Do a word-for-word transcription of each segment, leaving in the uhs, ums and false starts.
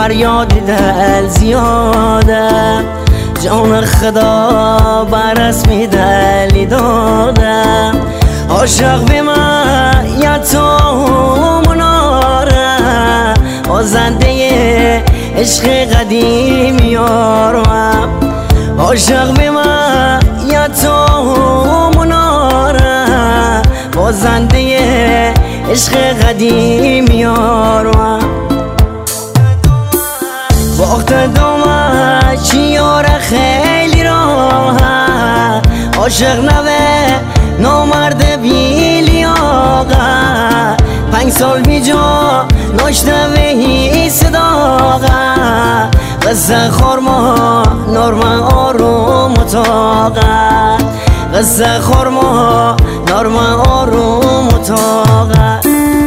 فریاد دل زیاده، جان خدا بر اسم دلی داده. عاشق به من یتام مناره، بازنده عشق قدیم یارم. عاشق به من یتام مناره، بازنده عشق قدیم یارم. وقت دومه چی یاره خیلی راهه، عاشق نوه نامرد بی لیاقه. پنج سال بی جا ناشته وی صداقه، قصه خورما نرمه آروم و طاقه. قصه خورما نرمه آروم و طاقه.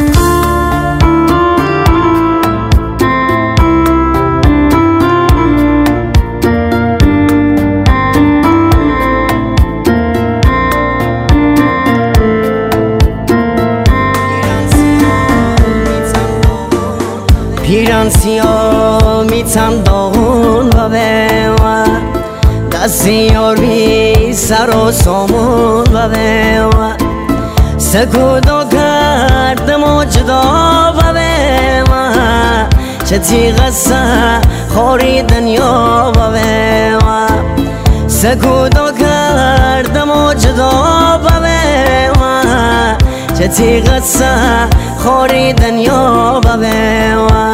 پیران سیاه میتم داغون و بمن، دست یار بی سر و سامون و بمن. سکوتو کردم و جدا و بمن، چه تیغسه خوری دنیا و بمن. سکوتو کردم و جدا و بمن، چه تیغسه خوری دنیا و بمن.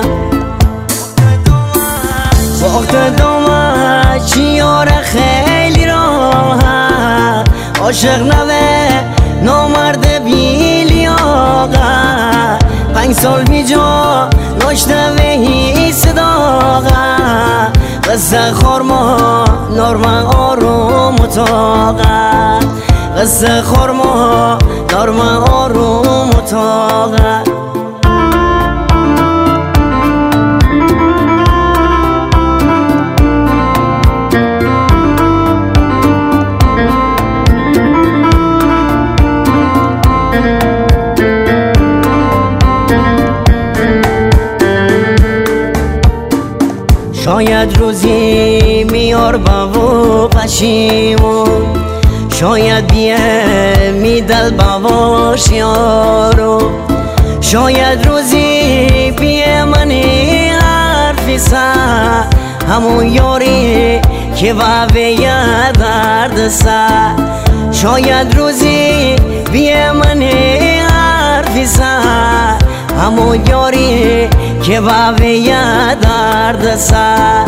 وقت دومه چی یاره خیلی راهه، عاشق نوه نامرد بی لیاقه. پنج سال بی جا ناشته وی صداقه، قصه خورما نرمه آروم و طاقه. قصه خورما نرمه آروم و طاقه. شاید روزی میار باو پشیمون، شاید بیه میدل باواش یارو. شاید روزی بیه منی حرفی سر، همون یاری که وعوه درد سر. شاید روزی بیه منی حرفی سر، همون یاری که وعوه درد سر.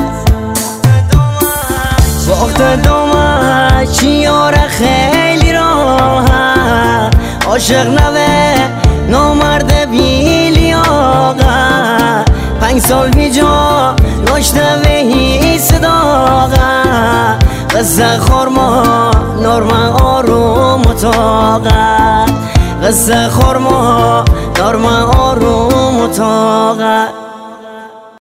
وقت دومه چی یاره خیلی راهه، عاشق نوه نامرد بی لیاقه. پنج سال بی جا ناشته وی صداقه، قصه خورما نرمه آروم و طاقه. قصه خورما نرمه آروم و طاقه.